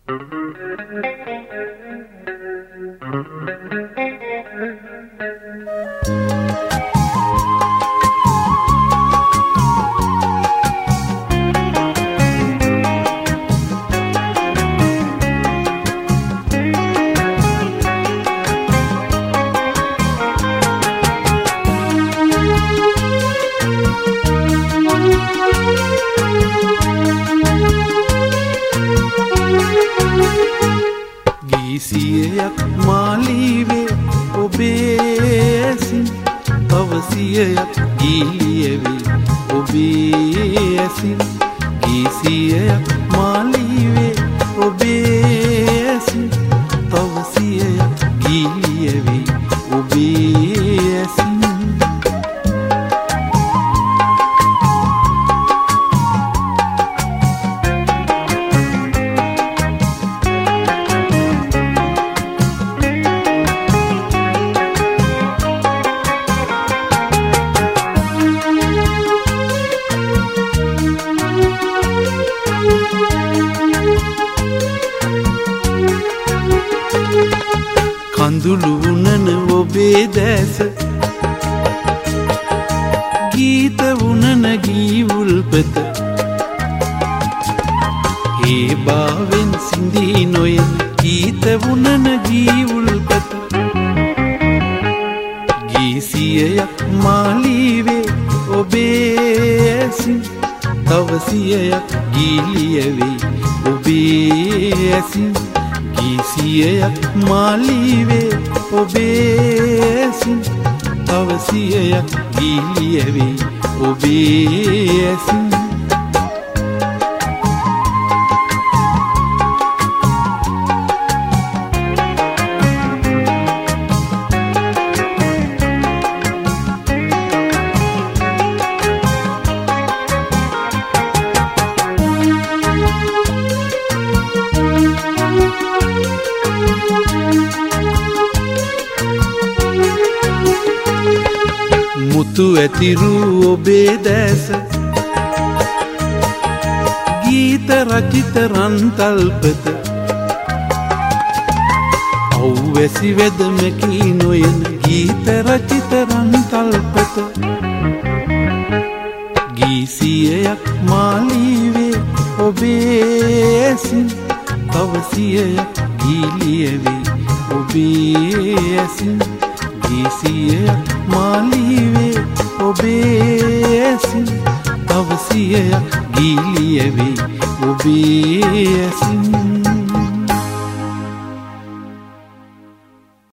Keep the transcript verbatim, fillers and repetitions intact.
ගීසියක් මාලීවේ ඔබේ ඇසින් තවසියක් ගීලියවේ ඔබේ ඇසින් ගීසියක් මාලීවේ ඔබේ ඇසින් තවසියක් ගීලියවේ ඔබේ ඇසින් කඳුළු වුණන ඔබේ දැස ගීත වුණන ගීවුල්පත ඒ බාවෙන් සිඳී නොයන ගීත වුණන ගීවුල්පත ගීසියක් මාලීවේ ඔබේ ඇසින් තවසියක් ගීලියවේ ඔබේ ඇසින් ගීසියක් මාලීවේ ඔබේ ඇසින් තවසියක් ගීලියවේ ඔබේ ඇසින් මුතු ඇතිරු ඔබේ දැස ගීත රචිත රන්තල්පත අවැසි වෙදමකී නොයන ගීත රචිත රන්තල්පත ගීසියක් මාලීවේ ඔබේ ඇසින් තවසියක් ගීලියවේ ඔබේ ඇසින් ගීසියක් මාලීවේ ඔබේ ඇසින් තවසියක් ගීලියවේ ඔබේ ඇසින්